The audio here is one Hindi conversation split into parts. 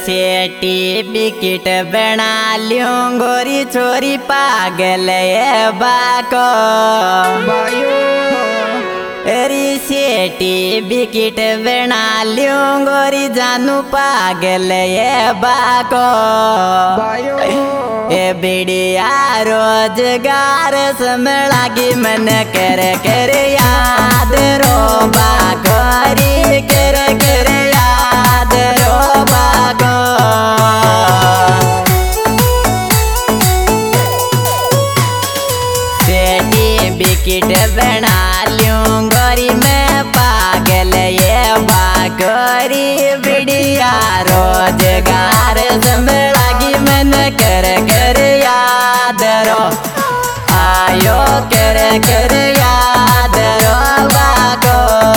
सर्टिफिकेट बना लियो गोरी छोरी पागल ये बाको सर्टिफिकेट बना लियो गोरी जानू पागल ये बाको ए बिड़िया रोजगार समलागी मन कर कर याद रो बाकोरी कर कर याद रो बाको सर्टिफिकेट बना लूं गोरी मैं पागल ये बाकोरी बिड़िया रोजगार समलागी मन कर कर याद रो आयो कर कर याद रो बाको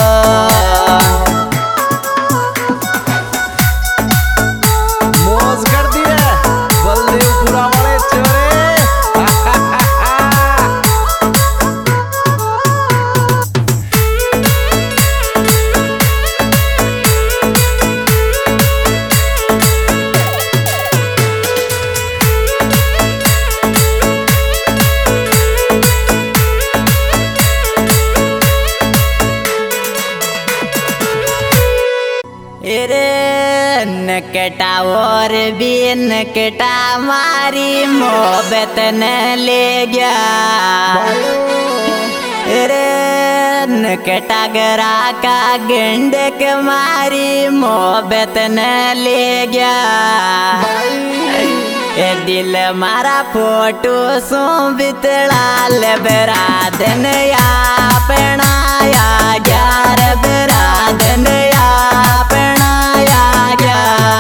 मौज कर दी है बल्देवपुरा वाले चोरे नकटा और भी नकटा मारी मोहब्बत न ले गया रे नकटा गरा का गंडक मारी मोहब्बत न ले गया ए दिल मारा फोटो सो बितड़ा बरादन या पणाया ग्यार बरादन या पणाया गया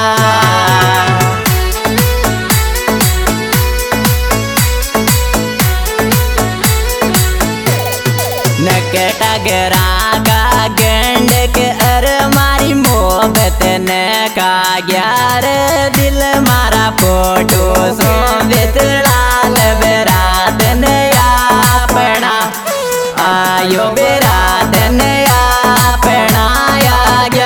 नकटा गरा का गंडक अर मारी मोहब्बत न का ग्यार दिल मारा फोटो सो बितड़ाल बरादन या पड़ा आयो बरादन या पड़ाया गया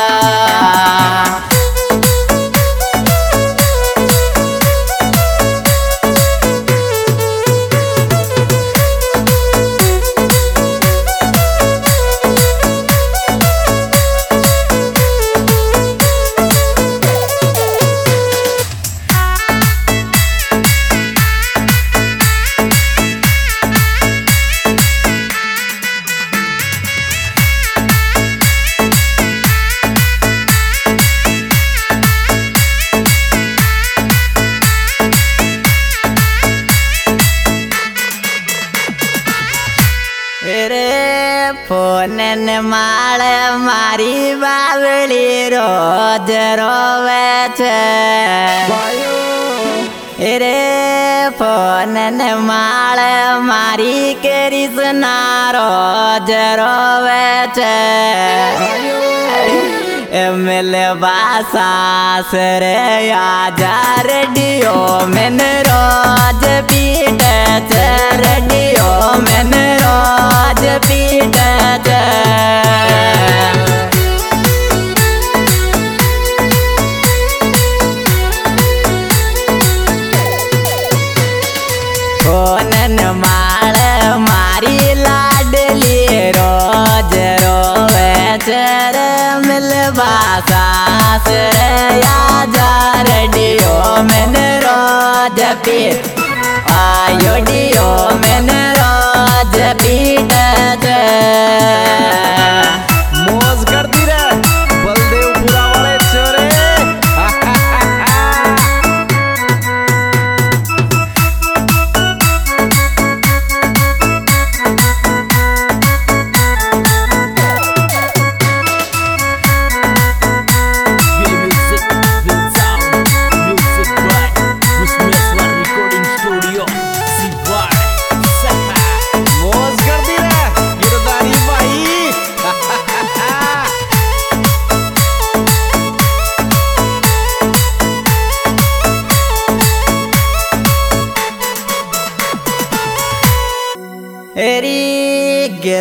फोनन माल मारी बावली रोज रोवे छे रे फोनन माल मारी कृष्णा रोज रोवे छे मिलवा सास रे आजा रेडियो में रोज पीट छे रेडियो में रोज पीट छे फोनन माल मारी लाडली रोज रोवे छे मिलवा सास रे आजा रेडियो में रोज पीट आयो डियो में रोज पीट छे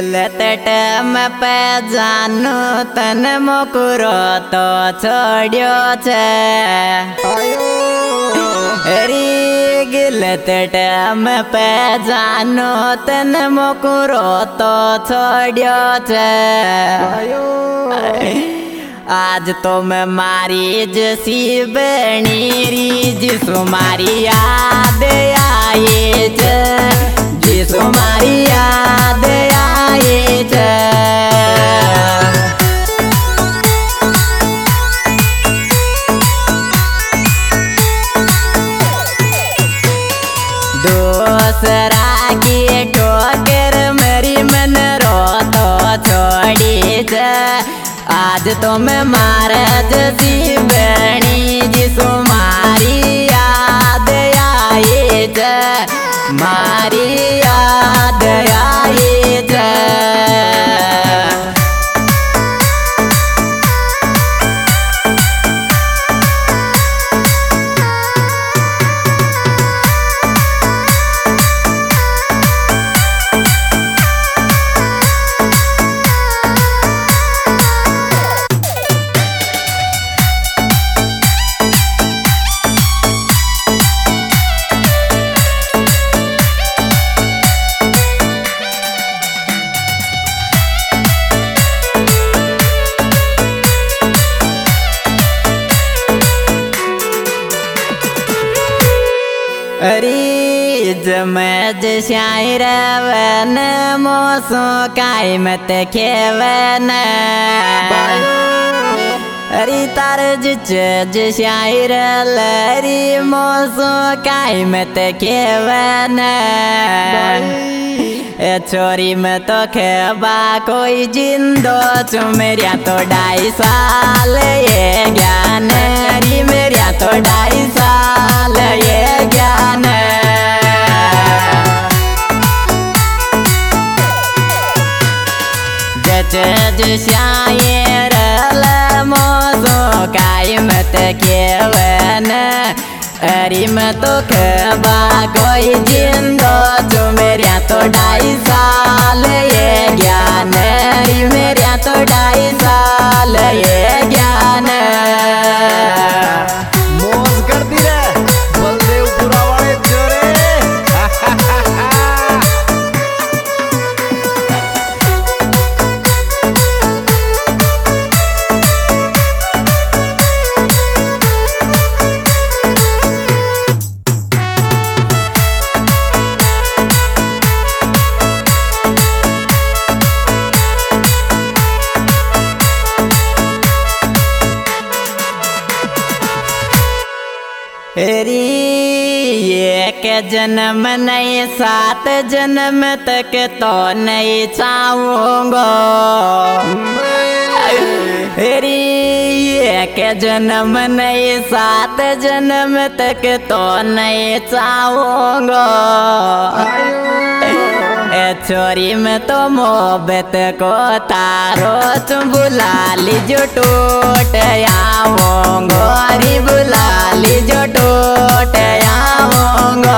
गलत टम पे जानू तन मोकुरो तो छोड़ियो छे अरे गलत टम पे जानू तन मोकुरो तो छोड़ियो छे आज तो मैं मारी जसी बनी री जिसो मारी याद आए जिसो मारी याद आए दूसरा की ठोकर मेरी मन रो तो छोड़ी आज तो मैं मारे जसी बनी जिसो मारी याद आए मारी याद आए अरे जमज शायर वन मोसो काई मत खेवन अरे तार जज शायर लरी मोसो काई मत खेवन छोरी में तो खेबा कोई जिंदो मेरिया तो 2.5 साल ये ज्ञान री मेरिया तो 2.5 साल ये ज्ञान जज शायर मोसो काई मत केवन अरे मैं तो खेबा कोई जिंदो मेरिया तो 2.5 साल ये ज्ञान री मेरिया तो 2.5 साल ये ज्ञान मौज करती रे बलदेवपुरा वाले चोरे एक जन्म नहीं 7 जन्म तक तो नहीं चाहूंगा एक जन्म नहीं 7 जन्म तक तो नहीं चाहूंगा छोरी में तो मोहब्बत को तारो तुम बुला लीजो टूट आऊंगो अरे बुला लीजो टूट आऊंगो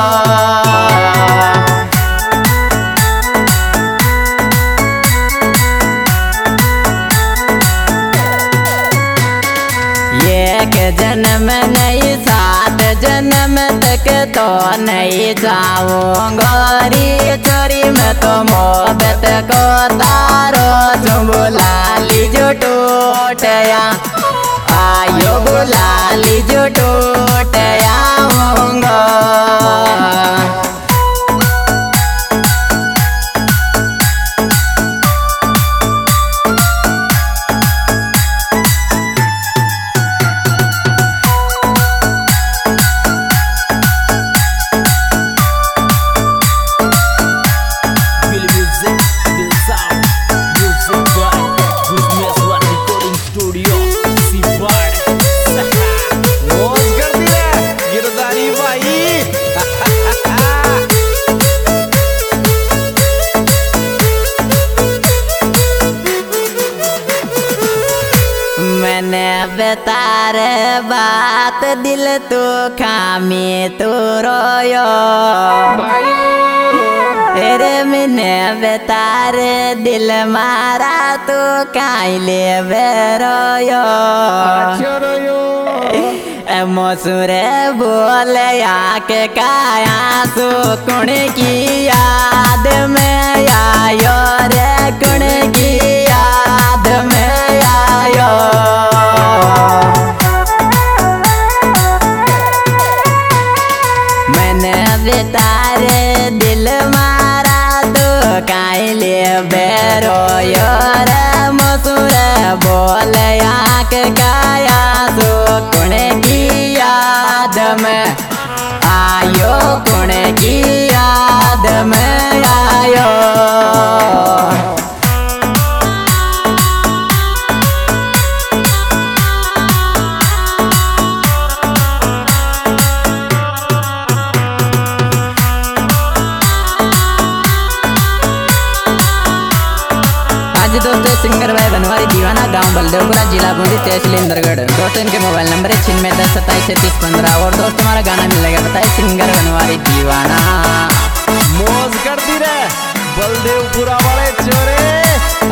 एक जन्म नहीं 7 जन्म तक तो नहीं जाऊंगा रे चोरी में तो मोहब्बत को तारो तुम बुला लीजो टूटया आयो बुला लीजो टूटया होंगे मौज कर दी रे गिरदारी भाई बेतारे बात दिल तू खामी तू रोयो तेरे मिने बेतारे दिल मारा तू काइले बेरोयो मोसुरे बोले आके काया सुकुण की याद में आयो रे कुण की याद में आयो मैंने बेतारे दिल मारा तो काइले बेरोयो रे मोसुरे बोले आके काया सुकुण की याद में आयो कुण की याद में आयो दोस्तों सिंगर भाई बनवारी दीवाना गांव बलदेवपुरा जिला बूंदी तहसील इंदरगढ़। दोस्तों इनके मोबाइल नंबर है 9610273715 और दोस्त हमारा गाना मिलेगा बताइए सिंगर बनवारी दीवाना। मौज करती रहे बलदेवपुरा वाले चोरे।